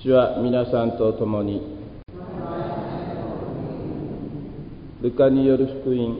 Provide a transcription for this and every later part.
主は皆さんと共に。ルカによる福音。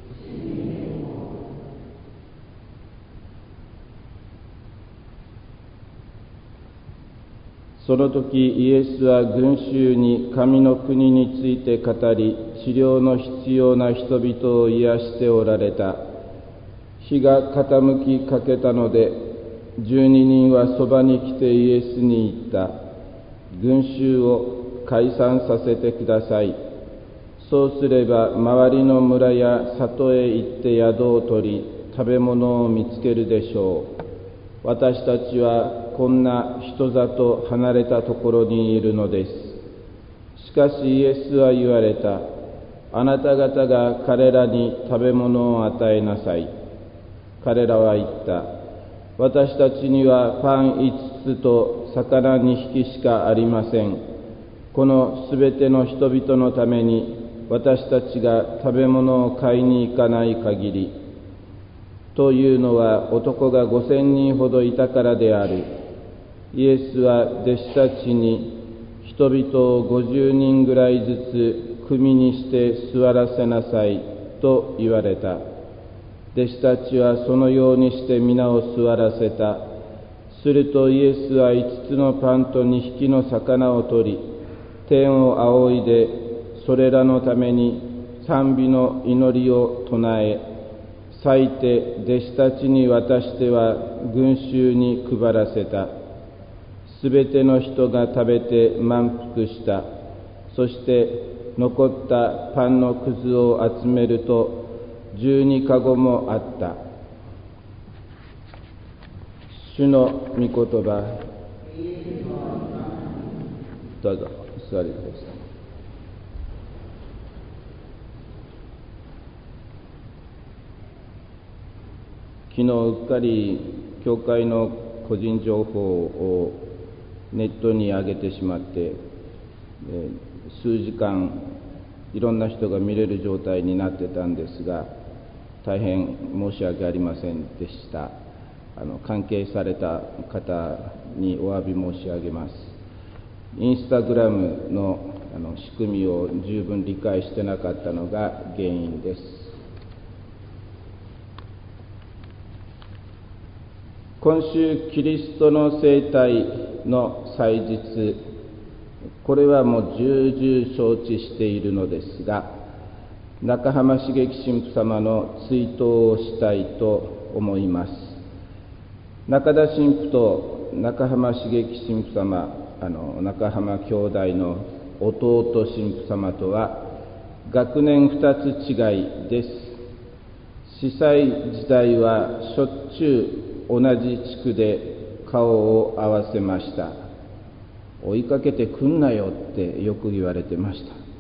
その時イエスは群衆に神の国について語り、治療の必要な人々を癒しておられた。日が傾きかけたので、12人はそばに来てイエスに言った。群衆を解散させてください。そうすれば周りの村や里へ行って宿を取り、食べ物を見つけるでしょう。私たちはこんな人里離れたところにいるのです。しかしイエスは言われた。あなた方が彼らに食べ物を与えなさい。彼らは言った。私たちにはパン5つと魚2匹しかありません。このすべての人々のために私たちが食べ物を買いに行かない限り。というのは男が5000人ほどいたからである。イエスは弟子たちに人々を50人ぐらいずつ組にして座らせなさいと言われた。弟子たちはそのようにして皆を座らせた。するとイエスは5つのパンと2匹の魚を取り、天を仰いでそれらのために賛美の祈りを唱え、裂いて弟子たちに渡しては群衆に配らせた。すべての人が食べて満腹した。そして残ったパンのくずを集めると12かごもあった。主の御言葉。どうぞお座りください。昨日うっかり教会の個人情報をネットに上げてしまって、数時間いろんな人が見れる状態になってたんですが、大変申し訳ありませんでした。関係された方にお詫び申し上げます。インスタグラムの仕組みを十分理解してなかったのが原因です。今週キリストの生誕の祭日、これはもう重々承知しているのですが、中浜茂樹神父様の追悼をしたいと思います。中田神父と中浜茂樹神父様、中浜兄弟の弟神父様とは学年2つ違いです。司祭時代はしょっちゅう同じ地区で顔を合わせました。追いかけてくんなよってよく言われてました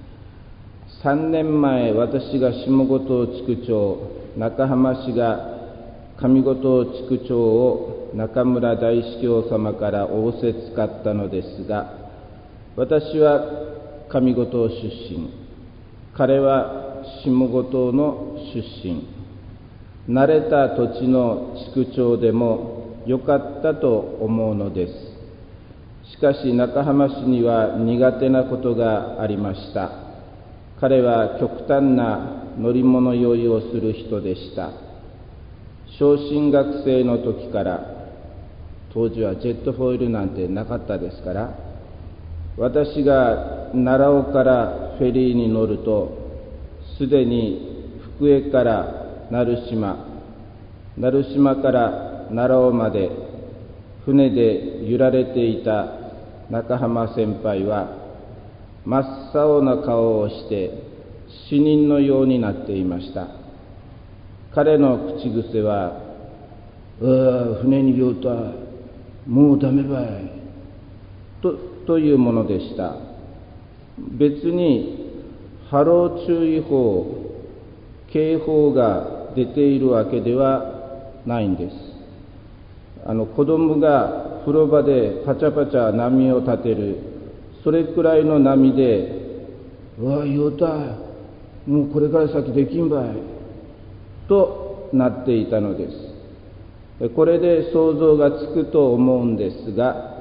。3年前、私が下五島地区長、中浜氏が上五島地区長を中村大司教様から仰せつかったのですが、私は上五島出身、彼は下五島の出身。慣れた土地の地区長でもよかったと思うのです。しかし中浜氏には苦手なことがありました。彼は極端な乗り物酔いをする人でした。小進学生の時から、当時はジェットフォイルなんてなかったですから、私が奈良尾からフェリーに乗ると、すでに福江から鳴島から奈良尾まで船で揺られていた中浜先輩は真っ青な顔をして死人のようになっていました。彼の口癖は、船に酔うた、もうダメばい、というものでした。別に波浪注意報、警報が出ているわけではないんです。子供が風呂場でパチャパチャ波を立てる、それくらいの波で、酔うた、もうこれから先できんばい、となっていたのです。これで想像がつくと思うんですが、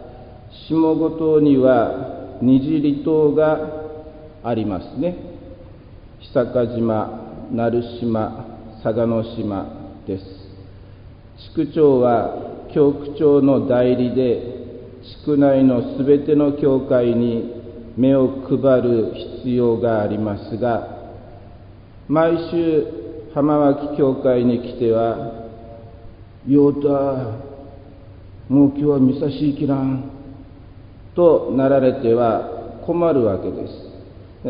下五島には二次離島がありますね。久賀島、鳴島、佐賀島です。地区長は教区長の代理で、地区内のすべての教会に目を配る必要がありますが、毎週浜脇教会に来ては、ようた、もう今日は見さしいきらん、となられては困るわけです。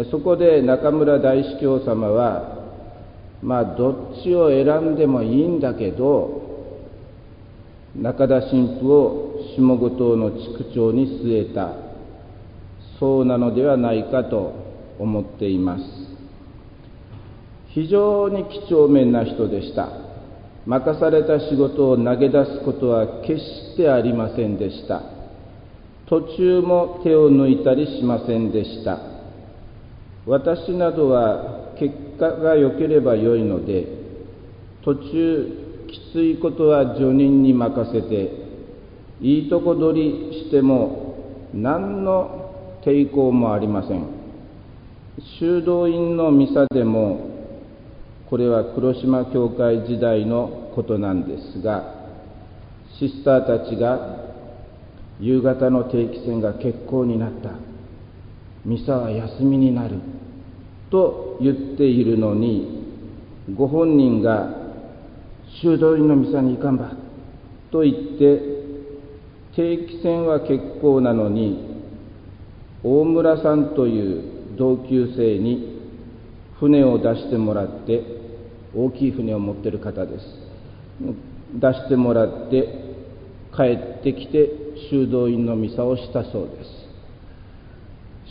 そこで中村大司教様は、どっちを選んでもいいんだけど、中田神父を下五島の地区長に据えた、そうなのではないかと思っています。非常に几帳面な人でした。任された仕事を投げ出すことは決してありませんでした。途中も手を抜いたりしませんでした。私などは結果が良ければ良いので、途中きついことは助人に任せて、いいとこ取りしても何の抵抗もありません。修道院のミサでも、これは黒島教会時代のことなんですが、シスターたちが夕方の定期船が欠航になった、ミサは休みになると言っているのに、ご本人が修道院のミサに行かんばと言って、定期船は欠航なのに、大村さんという同級生に船を出してもらって、大きい船を持っている方です。出してもらって帰ってきて修道院のミサをしたそうです。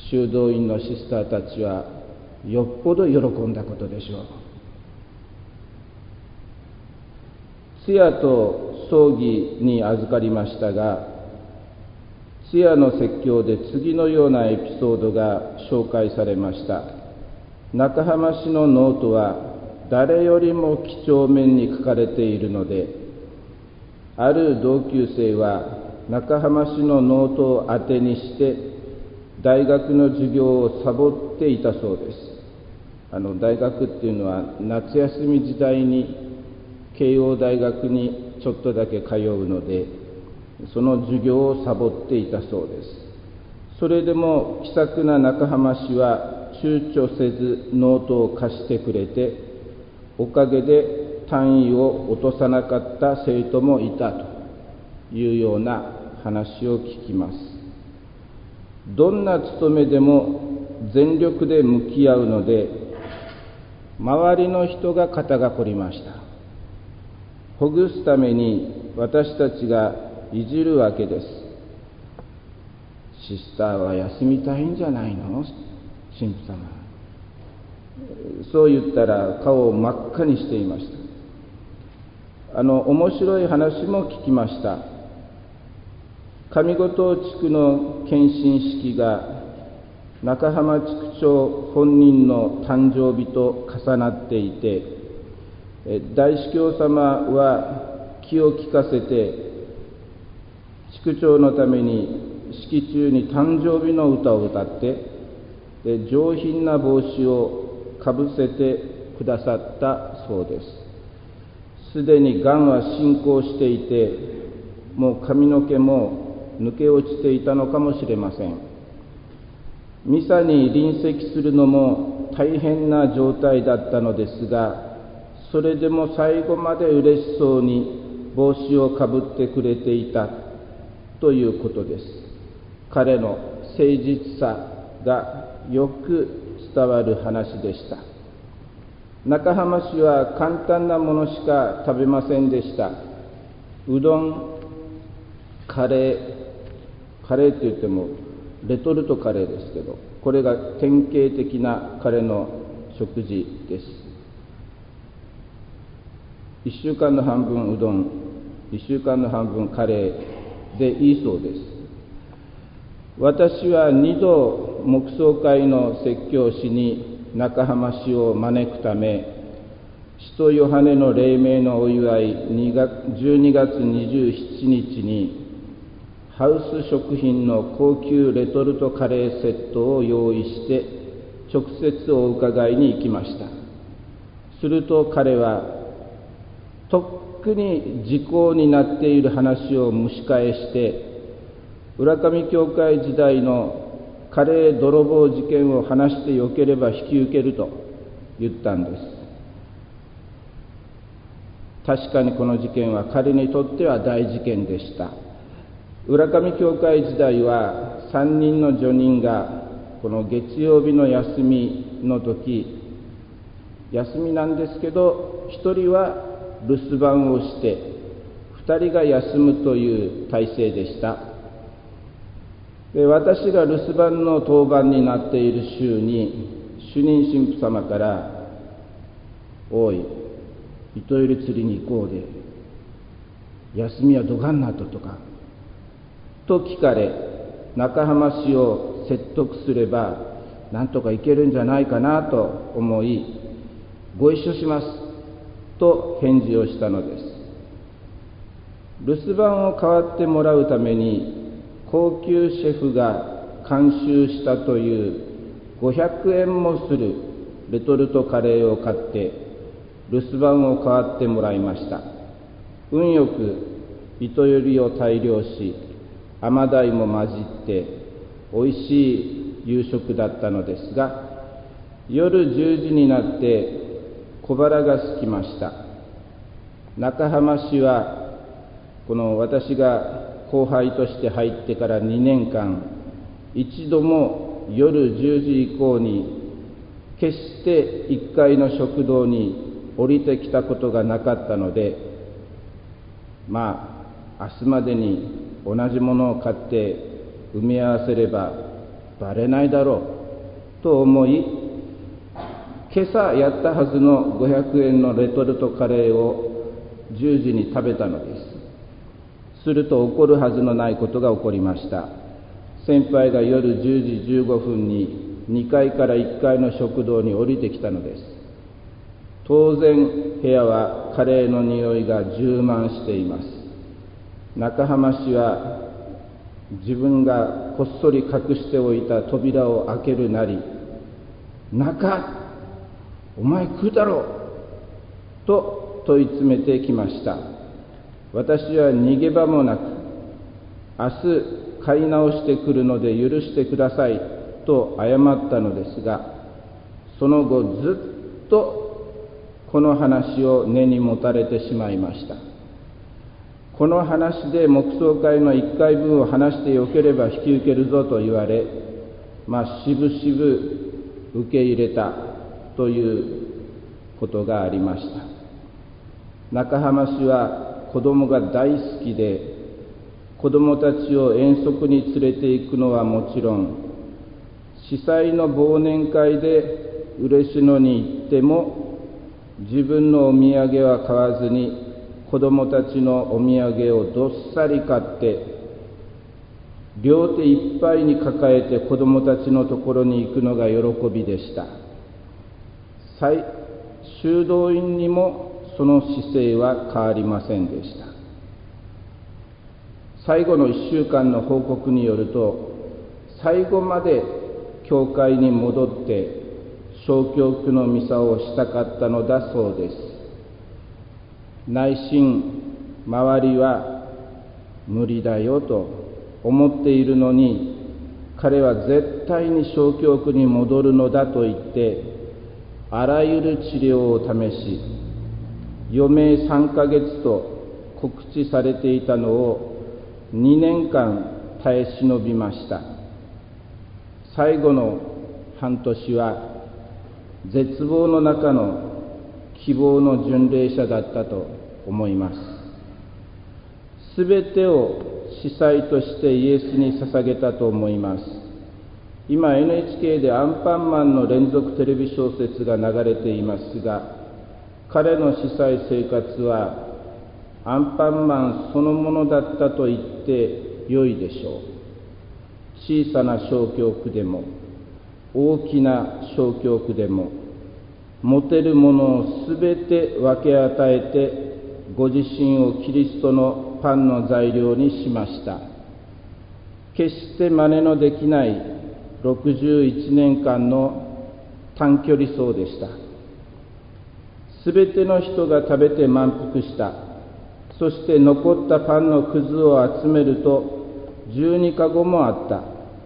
修道院のシスターたちはよっぽど喜んだことでしょう。通夜と葬儀に預かりましたが、通夜の説教で次のようなエピソードが紹介されました。中浜市のノートは誰よりも几帳面に書かれているので、ある同級生は中浜市のノートを当てにして大学の授業をサボっていたそうです。大学っていうのは夏休み時代に慶応大学にちょっとだけ通うので、その授業をサボっていたそうです。それでも気さくな中浜市は躊躇せずノートを貸してくれて、おかげで単位を落とさなかった生徒もいたというような話を聞きます。どんな務めでも全力で向き合うので、周りの人が肩が凝りました。ほぐすために私たちがいじるわけです。シスターは休みたいんじゃないの、神父様。そう言ったら顔を真っ赤にしていました。面白い話も聞きました。上五島地区の献身式が中浜地区長本人の誕生日と重なっていて、大司教様は気を利かせて地区長のために式中に誕生日の歌を歌って、上品な帽子をかぶせてくださったそうです。すでにがんは進行していて、もう髪の毛も抜け落ちていたのかもしれません。ミサに臨席するのも大変な状態だったのですが、それでも最後まで嬉しそうに帽子をかぶってくれていたということです。彼の誠実さがよく伝わる話でした。中浜市は簡単なものしか食べませんでした。うどん、カレーって言ってもレトルトカレーですけど、これが典型的な彼の食事です。1週間の半分うどん、1週間の半分カレーでいいそうです。私は2度黙想会の説教師に中浜市を招くため、使徒ヨハネの黎明のお祝い12月27日にハウス食品の高級レトルトカレーセットを用意して直接お伺いに行きました。すると彼はとっくに時効になっている話を蒸し返して、浦上教会時代のカレー泥棒事件を話してよければ引き受けると言ったんです。確かにこの事件は彼にとっては大事件でした。浦上教会時代は3人の叙任がこの月曜日の休みの時、休みなんですけど1人は留守番をして2人が休むという体制でした。で、私が留守番の当番になっている週に主任神父様から「おい、糸入れ釣りに行こうで、休みはどがんなと」とかと聞かれ、中浜氏を説得すればなんとかいけるんじゃないかなと思い、ご一緒しますと返事をしたのです。留守番を代わってもらうために高級シェフが監修したという500円もするレトルトカレーを買って留守番を代わってもらいました。運よく糸よりを大量し、甘鯛も混じっておいしい夕食だったのですが、夜10時になって小腹が空きました。中浜氏はこの私が後輩として入ってから2年間、一度も夜10時以降に決して1階の食堂に降りてきたことがなかったので、明日までに同じものを買って埋め合わせればバレないだろうと思い、今朝やったはずの500円のレトルトカレーを10時に食べたのです。すると起こるはずのないことが起こりました。先輩が夜10時15分に2階から1階の食堂に降りてきたのです。当然部屋はカレーの匂いが充満しています。中浜氏は自分がこっそり隠しておいた扉を開けるなり、中、お前食うだろうと問い詰めてきました。私は逃げ場もなく、明日買い直してくるので許してくださいと謝ったのですが、その後ずっとこの話を根に持たれてしまいました。この話で黙想会の1回分を話してよければ引き受けるぞと言われ、しぶしぶ受け入れたということがありました。中浜氏は子供が大好きで、子供たちを遠足に連れて行くのはもちろん、司祭の忘年会で嬉野に行っても自分のお土産は買わずに子供たちのお土産をどっさり買って両手いっぱいに抱えて子供たちのところに行くのが喜びでした。修道院にもその姿勢は変わりませんでした。最後の1週間の報告によると、最後まで教会に戻って小教区のミサをしたかったのだそうです。内心、周りは無理だよと思っているのに、彼は絶対に小教区に戻るのだと言ってあらゆる治療を試し、余命3ヶ月と告知されていたのを2年間耐え忍びました。最後の半年は絶望の中の希望の巡礼者だったと思います。すべてを司祭としてイエスに捧げたと思います。今 NHK でアンパンマンの連続テレビ小説が流れていますが、彼の司祭生活はアンパンマンそのものだったと言ってよいでしょう。小さな小教区でも大きな小教区でも持てるものをすべて分け与えてご自身をキリストのパンの材料にしました。 決して真似のできない61年間の短距離走でした。すべての人が食べて満腹した。そして残ったパンのくずを集めると12かごもあった。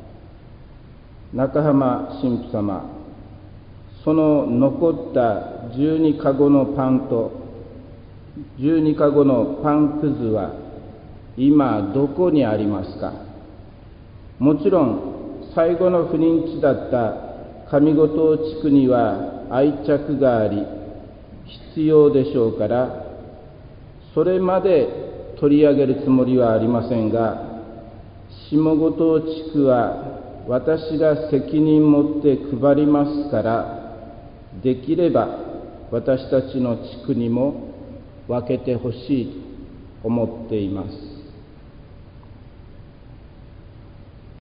中浜神父様、その残った12かごのパンと12かごのパンくずは今どこにありますか？もちろん最後の不妊地だった上五島地区には愛着があり必要でしょうから、それまで取り上げるつもりはありませんが、下五島地区は私が責任持って配りますから、できれば私たちの地区にも分けてほしいと思っています。